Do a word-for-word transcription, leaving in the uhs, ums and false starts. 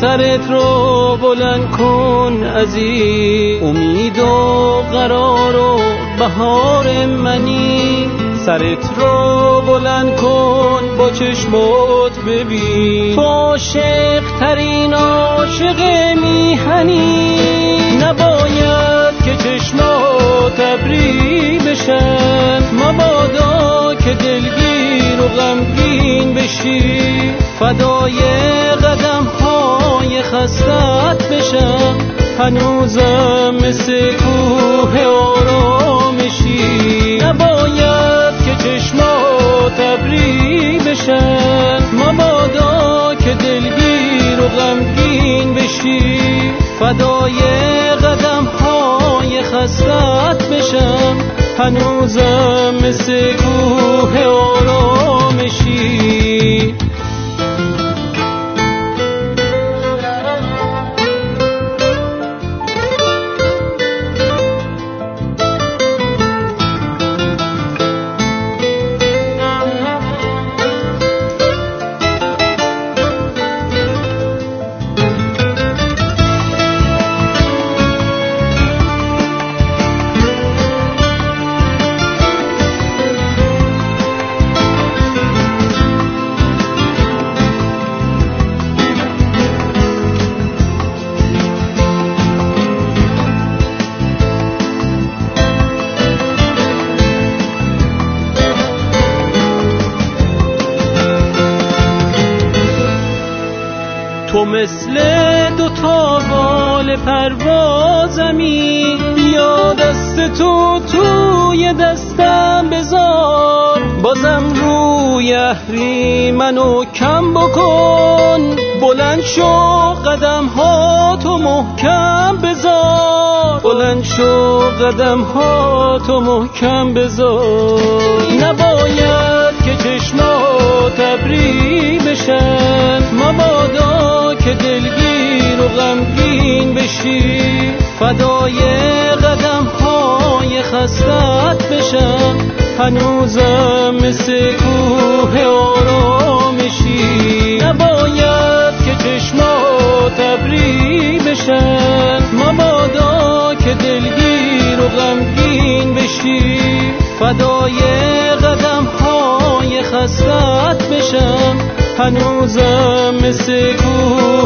سرت رو بلند کن عزیز، امید و قرار و بهار منی. سرت رو بلند کن با چشمات ببین، تو عاشق ترین عاشق میهنی. نباید که چشمات ابری بشن، مبادا که دلگیر و غمگین بشی. فدای قدم های خستت بشم، هنوزم مثل کوه آرامشی. نباید که چشمات ابری بشن، مبادا که دلگیر و غمگین بشی. فدای قدم های خستت بشم، هنوزم مثل کوه آرامشی. تو مثل دو تا بال پروازمی، بیا دست تو توی دستم بذار. بازم روی اهریمنو کم بکن، بلند شو قدم ها تو محکم بذار. بلند شو قدم ها تو محکم بذار. نباید که چشمات ابری بشن، مبادا که دلگیر و غمگین بشی. فدای قدم های خستت بشم، هنوزم مثل کوه آرامشی. نباید که چشمات ابری بشن، مبادا که دلگیر و غمگین بشی. فدای قدم های خستت بشم، هنوزم مثل کوه